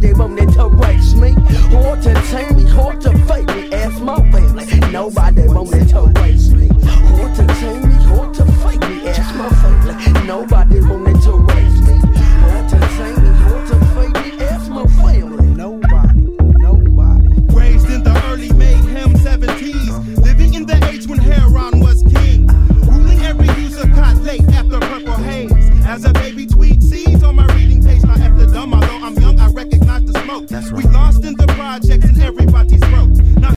Nobody wanted to race me, or to tame me, or to fake me. Ask my family. Nobody wanted to race me, or to tame me, or to fake me. Ask my family. Nobody wanted to race me, or to tame me, or to fake me. Ask my family. Nobody. Raised in the early mayhem 70s, living in the age when heroin was king, ruling every user caught late after purple haze. As a baby tweet seeds on my reading page, not after dumb, although I'm young, I recognize the smoke. That's right. We